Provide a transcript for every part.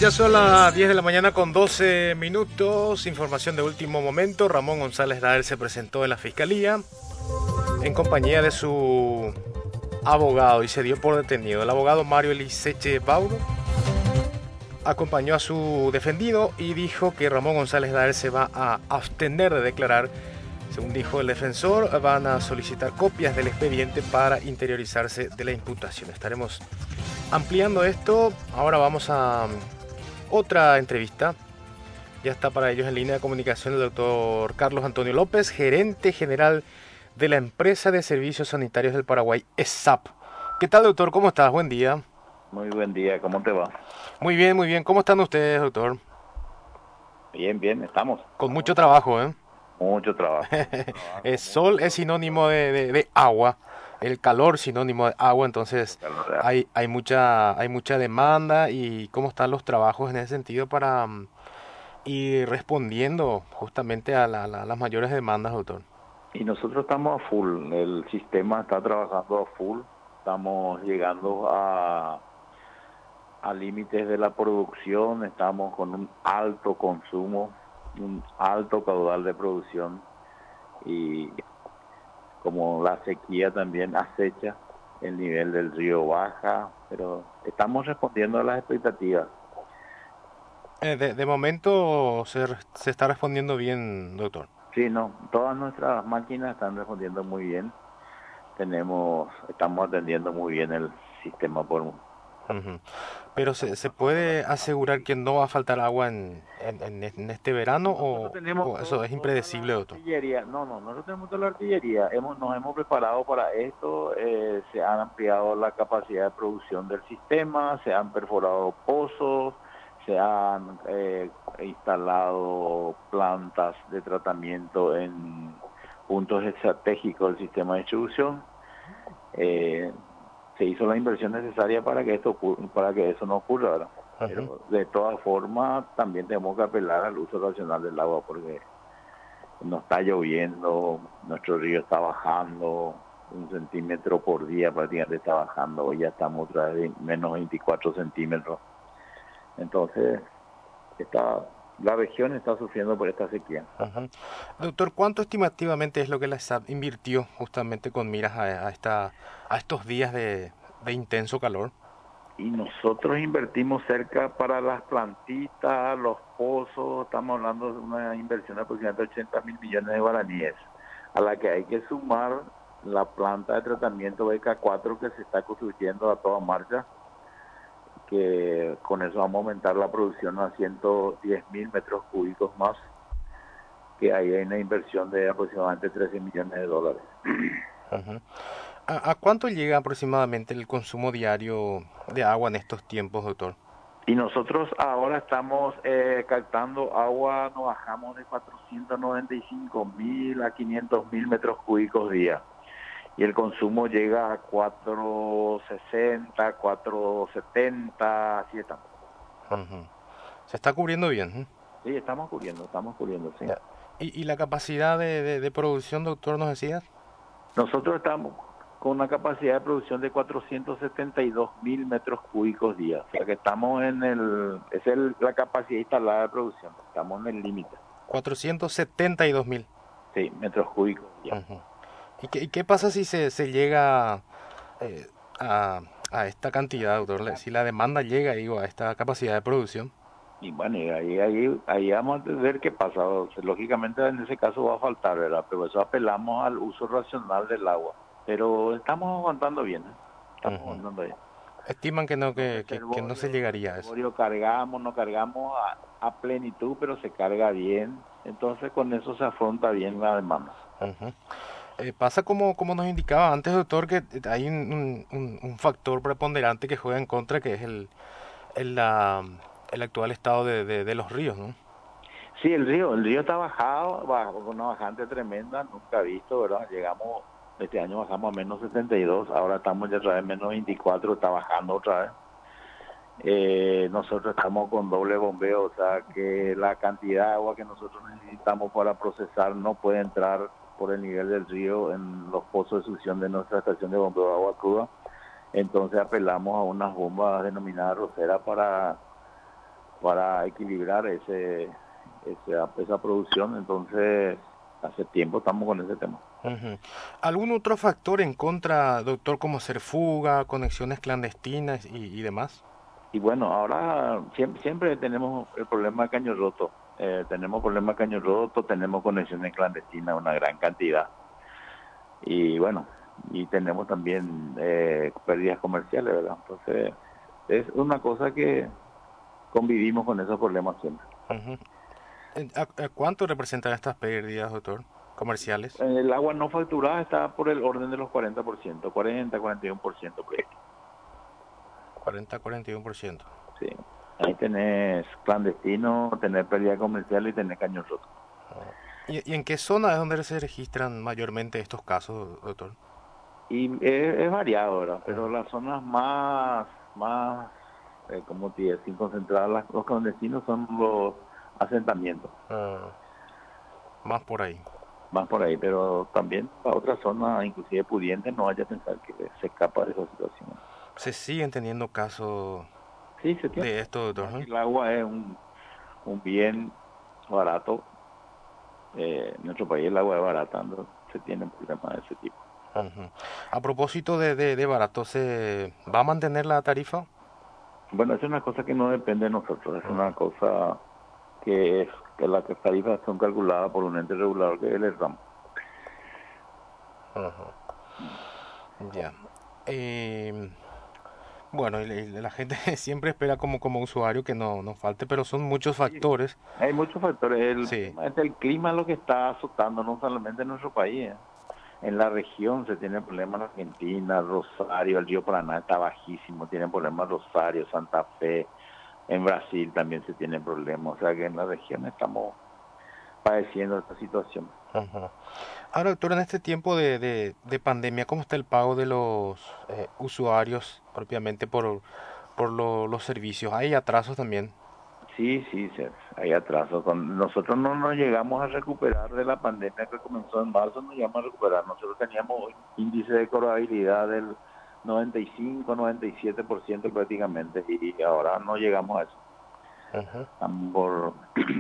Ya son las 10 de la mañana con 12 minutos. Información de último momento. Ramón González Daer se presentó en la fiscalía en compañía de su abogado y se dio por detenido. El abogado Mario Eliseche Bauro acompañó a su defendido y dijo que Ramón González Daer se va a abstener de declarar. Según dijo el defensor, van a solicitar copias del expediente para interiorizarse de la imputación. Estaremos ampliando esto. Ahora vamos a otra entrevista. Ya está para ellos en línea de comunicación el doctor Carlos Antonio López, gerente general de la Empresa de Servicios Sanitarios del Paraguay, ESAP. ¿Qué tal, doctor? ¿Cómo estás? Buen día. Muy buen día, ¿cómo te va? Muy bien, muy bien. ¿Cómo están ustedes, doctor? Bien, bien, estamos. Con mucho trabajo, ¿eh? Mucho trabajo, El sol es mucho, sinónimo de agua, el calor sinónimo de agua, entonces calor real. hay mucha demanda. ¿Y cómo están los trabajos en ese sentido para ir respondiendo justamente a las mayores demandas, doctor? Y nosotros estamos a full, el sistema está trabajando a full, estamos llegando a límites de la producción, estamos con un alto consumo, un alto caudal de producción y como la sequía también acecha, el nivel del río baja, pero estamos respondiendo a las expectativas. De momento se está respondiendo bien, doctor. Sí, no, todas nuestras máquinas están respondiendo muy bien. Estamos atendiendo muy bien el sistema Ujú. Pero se puede asegurar que no va a faltar agua en este verano Nosotros tenemos o eso es toda impredecible, la doctor. artillería. No, no, nosotros tenemos toda la artillería. Nos hemos preparado para esto. Se han ampliado la capacidad de producción del sistema, se han perforado pozos, se han instalado plantas de tratamiento en puntos estratégicos del sistema de distribución. Eh, Se hizo la inversión necesaria para que para que eso no ocurra, ¿verdad? Ujú. Pero de todas formas también tenemos que apelar al uso racional del agua porque no está lloviendo, nuestro río está bajando, 1 centímetro por día prácticamente está bajando, hoy ya estamos otra vez de menos 24 centímetros. Entonces, la región está sufriendo por esta sequía. Ujú. Doctor, ¿cuánto estimativamente es lo que la SAP invirtió justamente con miras a estos días de intenso calor? Y nosotros invertimos cerca para las plantitas, los pozos, estamos hablando de una inversión de aproximadamente 80.000 millones de guaraníes, a la que hay que sumar la planta de tratamiento BK4 que se está construyendo a toda marcha, que con eso vamos a aumentar la producción a 110.000 metros cúbicos más, que ahí hay una inversión de aproximadamente 13 millones de dólares. Ujú. ¿A cuánto llega aproximadamente el consumo diario de agua en estos tiempos, doctor? Y nosotros ahora estamos captando agua, nos bajamos de 495.000 a 500.000 metros cúbicos día. Y el consumo llega a 460, 470, así estamos. Ujú. Se está cubriendo bien, ¿eh? Sí, estamos cubriendo, sí. Ya. ¿Y la capacidad de producción, doctor, nos decía? Nosotros estamos con una capacidad de producción de 472.000 metros cúbicos día. O sea que estamos la capacidad instalada de producción. Estamos en el límite. 472.000. Sí, metros cúbicos día. Ujú. ¿Y qué pasa si se llega eh, a esta cantidad, doctor? Si la demanda llega, digo, a esta capacidad de producción. Y bueno, y ahí vamos a ver qué pasa. O sea, lógicamente en ese caso va a faltar, ¿verdad? Pero eso apelamos al uso racional del agua. Pero estamos aguantando bien, ¿eh? Estamos Ujú. aguantando bien. Estiman que no, Los que no se llegaría a eso. reservorios no cargamos a plenitud, pero se carga bien. Entonces con eso se afronta bien la demanda. Ujú. Pasa como nos indicaba antes, doctor, que hay un factor preponderante que juega en contra, que es el, la- el actual estado de los ríos, ¿no? Sí, el río está bajado, con una bajante tremenda, nunca visto, ¿verdad? Este año bajamos a menos 72, ahora estamos ya otra vez menos 24, está bajando otra vez. Nosotros estamos con doble bombeo, o sea que la cantidad de agua que nosotros necesitamos para procesar no puede entrar por el nivel del río en los pozos de succión de nuestra estación de bombeo de agua cruda. Entonces apelamos a unas bombas denominadas rosera para para equilibrar esa producción. Entonces, hace tiempo estamos con ese tema. Ujú. ¿Algún otro factor en contra, doctor, como hacer fuga, conexiones clandestinas y demás? Y bueno, ahora siempre tenemos el problema de caño roto. Tenemos problema de caño roto, tenemos conexiones clandestinas, una gran cantidad. Y bueno, y tenemos también pérdidas comerciales, ¿verdad? Entonces, es una cosa que convivimos con esos problemas siempre. Ujú. ¿A cuánto representan estas pérdidas, doctor, comerciales? El agua no facturada está por el orden de los 40%, 40-41% por ahí. 40-41%. Sí. Ahí tenés clandestino, tenés pérdida comercial y tenés caños rotos. ¿Y en qué zona es donde se registran mayormente estos casos, doctor? Y es variado, ¿verdad? Pero las zonas más como te digo, sin concentrar los clandestinos son los asentamientos, Ah, más por ahí. más por ahí, pero también para otras zonas, inclusive pudientes, no vaya a pensar que se escapa de esa situación. Se siguen teniendo casos Sí, se tiene. de esto, doctor, Igual que ¿no? el agua es un bien barato. En nuestro país el agua es barata, ¿no? Se tienen problemas de ese tipo. Ujú. A propósito de barato, ¿se va a mantener la tarifa? Bueno, es una cosa que no depende de nosotros, es una Ujú, cosa que las tarifas son calculadas por un ente regulador que es el ERDAM. ujú. Ya. Eh, bueno, y la gente siempre espera como usuario que no falte, pero son muchos Sí, factores. hay muchos factores. El Sí. tema es el clima lo que está azotando no solamente en nuestro país. En la región se tiene problemas en Argentina, Rosario, el río Paraná está bajísimo, tienen problemas Rosario, Santa Fe, en Brasil también se tienen problemas. O sea que en la región estamos padeciendo esta situación. Ujú. Ahora, doctor, en este tiempo de pandemia, ¿cómo está el pago de los usuarios propiamente por los servicios? ¿Hay atrasos también? Sí, sí, hay atrasos. Nosotros no nos llegamos a recuperar de la pandemia que comenzó en marzo, no llegamos a recuperar. Nosotros teníamos un índice de cobrabilidad del 95-97% prácticamente y ahora no llegamos a eso. Ujú. Estamos por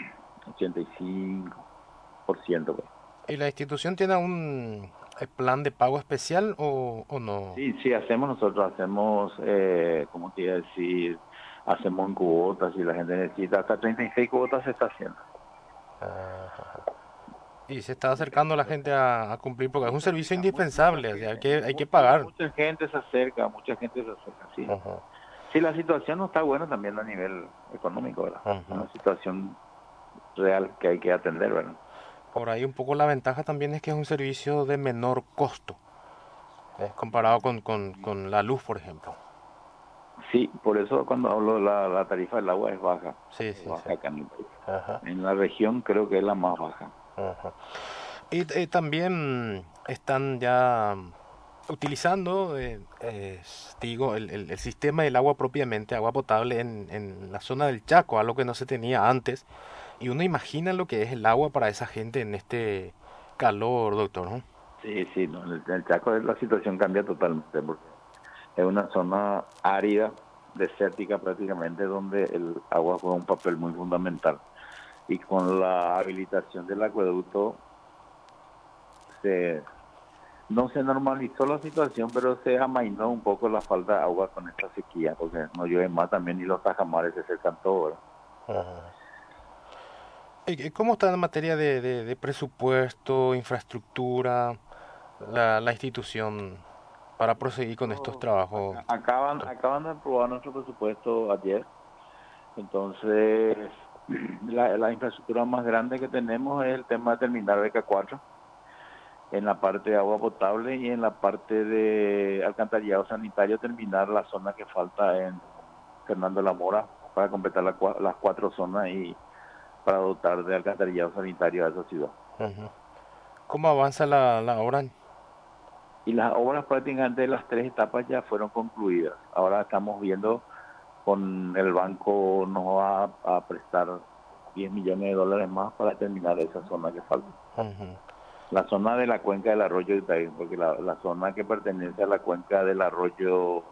85%. Pues. ¿Y la institución tiene un plan de pago especial o no? Sí, sí, hacemos, ¿cómo te iba a decir? Hacemos en cuotas y la gente necesita, hasta 36 cuotas se está haciendo. Ajá. Y se está acercando la gente a cumplir porque es Sí, un se servicio acerca, mucha indispensable, o sea, gente, hay que pagar. mucha gente se acerca, sí. Ujú, Sí, la situación no está buena también a nivel económico, ¿verdad? ujú. Una situación real que hay que atender, ¿verdad? Por ahí un poco la ventaja también es que es un servicio de menor costo, comparado con la luz, por ejemplo. Sí, por eso cuando hablo de la tarifa del agua Sí, es sí, sí. baja acá en el país. Ajá, En la región creo que es la más baja. ajá. Y también están ya utilizando, digo, el sistema del agua propiamente, agua potable en la zona del Chaco, algo que no se tenía antes. Y uno imagina lo que es el agua para esa gente en este calor, doctor, ¿no? Sí, sí, no, en el Chaco la situación cambia totalmente porque es una zona árida, desértica prácticamente, donde el agua juega un papel muy fundamental. Y con la habilitación del acueducto se no se normalizó la situación, pero se amainó un poco la falta de agua con esta sequía, porque no llueve más también y los tajamares se secan todo, ¿verdad? Ajá. ¿Y cómo está en materia de presupuesto, infraestructura, la institución para proseguir con estos trabajos, doctor? Acaban de aprobar nuestro presupuesto ayer, entonces la infraestructura más grande que tenemos es el tema de terminar beca 4 en la parte de agua potable y en la parte de alcantarillado sanitario terminar la zona que falta en Fernando La Mora para completar las 4 zonas y para dotar de alcantarillado sanitario a esa ciudad. Ujú. ¿Cómo avanza la obra? Y las obras prácticamente de las 3 etapas ya fueron concluidas. Ahora estamos viendo con el banco nos va a prestar 10 millones de dólares más para terminar esa zona que falta. Ujú. La zona de la cuenca del arroyo Itaí, porque la zona que pertenece a la cuenca del arroyo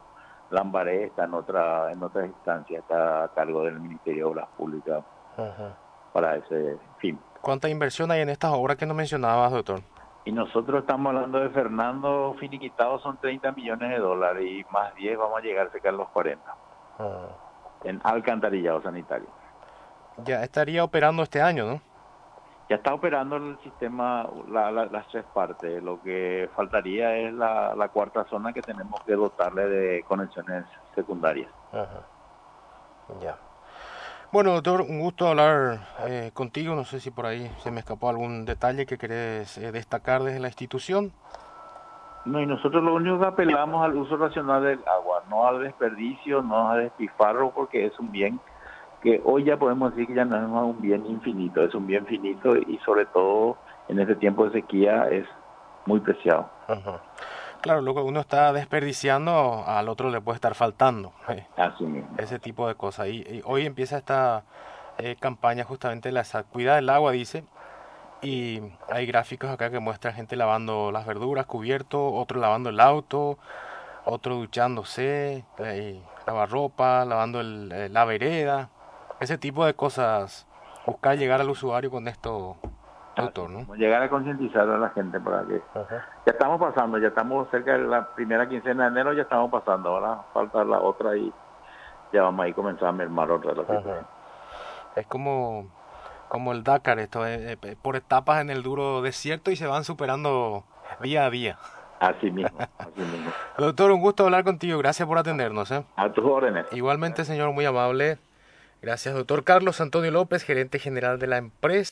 Lambaré está en otra instancia, está a cargo del Ministerio de Obras Públicas Ajá. para ese fin. ¿Cuánta inversión hay en estas obras que nos mencionabas, doctor? Y nosotros estamos hablando de Fernando finiquitado, son 30 millones de dólares y más 10 vamos a llegar cerca de los 40 Ah. en alcantarillado sanitario. Ya estaría operando este año, ¿no? Ya está operando el sistema, las tres partes. Lo que faltaría es la cuarta zona que tenemos que dotarle de conexiones secundarias. Ajá. Ya. Bueno, doctor, un gusto hablar contigo. No sé si por ahí se me escapó algún detalle que querés destacar desde la institución. No, y nosotros lo único que apelamos al uso racional del agua, no al desperdicio, no al despilfarro, porque es un bien que hoy ya podemos decir que ya no es más un bien infinito, es un bien finito y sobre todo en este tiempo de sequía es muy preciado. Ajá. Claro, lo que uno está desperdiciando, al otro le puede estar faltando. Así mismo. Ese tipo de cosas. Y hoy empieza esta campaña justamente de la cuida del agua, dice. Y hay gráficos acá que muestran gente lavando las verduras, cubierto, otro lavando el auto, otro duchándose, lavar ropa, lavando la vereda. Ese tipo de cosas. Buscar llegar al usuario con esto, Así doctor, ¿no? mismo. Llegar a concientizar a la gente para que Ajá. ya estamos pasando, ya estamos cerca de la primera quincena de enero, ya estamos pasando, ahora falta la otra y ya vamos a ir comenzar a mermar otra la Ajá. situación. Es como el Dakar, esto por etapas en el duro desierto y se van superando día a día. Así mismo, así mismo. Doctor, un gusto hablar contigo. Gracias por atendernos, ¿eh? A tus órdenes. Igualmente, señor, muy amable. Gracias, doctor Carlos Antonio López, gerente general de la empresa.